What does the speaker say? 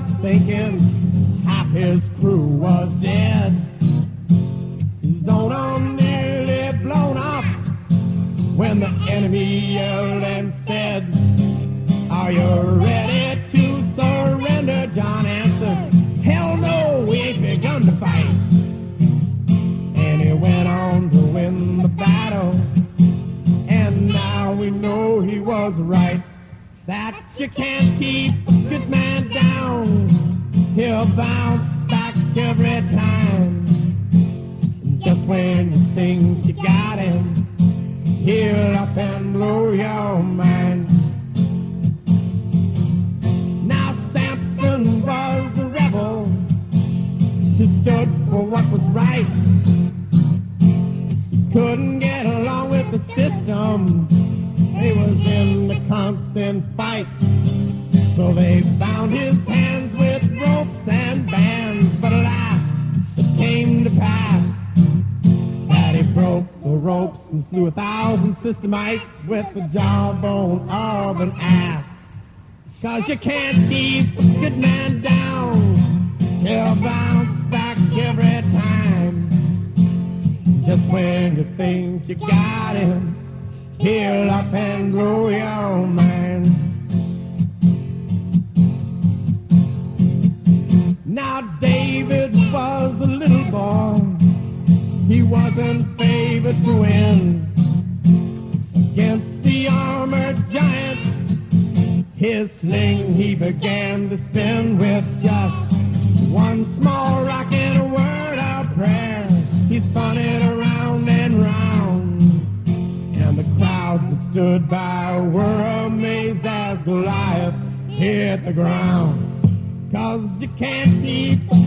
was sinking, half his crew was dead. His own nearly blown up when the enemy yelled and said, "Are you ready to surrender?" John answered, "Hell no, we ain't begun to fight." And he went on to win the battle, and now we know he was right, that you can't keep a good man down. He'll bounce back every time. Just when you think you got him, he'll up and blow your mind. Now Samson was a rebel. He stood for what was right. He couldn't get along with the system. He was in the constant fight. So they bound his hands with ropes and bands. But alas, it came to pass that he broke the ropes and slew 1,000 systemites with the jawbone of an ass. 'Cause you can't keep a good man down. He'll bounce back every time. Just when you think you got him, he'll up and blow your mind. Now David was a little boy. He wasn't favored to win against the armored giant. His sling he began to spin with just one small rock and a word of prayer. He spun it around and round, and the crowds that stood by were amazed as Goliath hit the ground. 'Cause you can't keep a